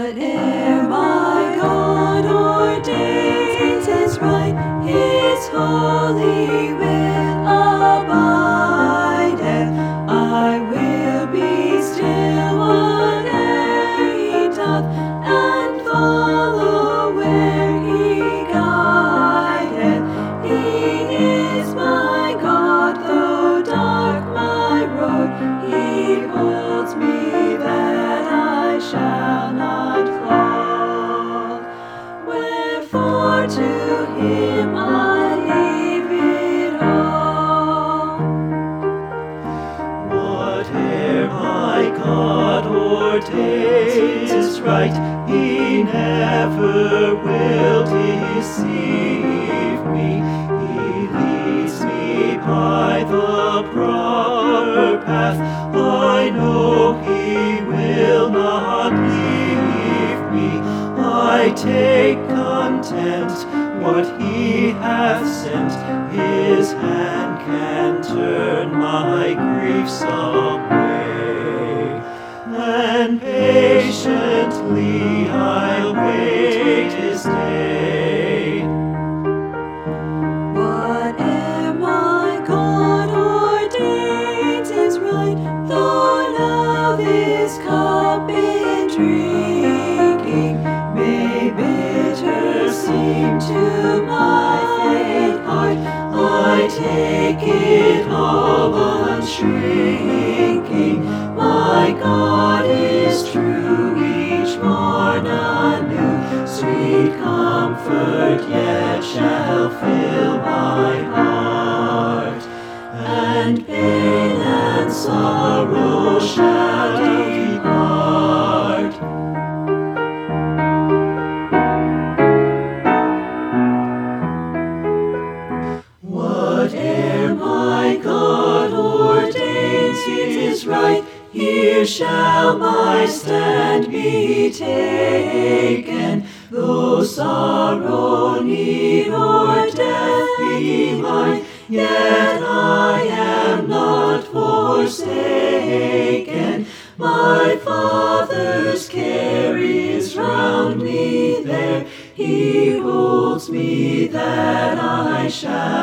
Whate'er my God ordains is right, His holy will abideth. I will be still whate'er He doth, and follow where He guideth. He is my God, though dark my road, He holds me that I shall not fall. Wherefore to Him I leave it all. Whate'er my God ordains is right, He never will deceive me. He leads me by the proper path. I know He will not leave me. I take content what He hath sent. His hand can turn my griefs away, and patiently I'll wait His day. Whate'er my God ordains is right, though now this cup in drinking may bitter seem to my faint heart, I take it all unshrinking. My God is true, each morn anew. Sweet comfort yet shall fill my heart, and pain and sorrow shall depart. Whate'er my God ordains is right, here shall my stand be taken. Though sorrow, need, or death be mine, yet I am not forsaken. My Father's care is round me there, He holds me that I shall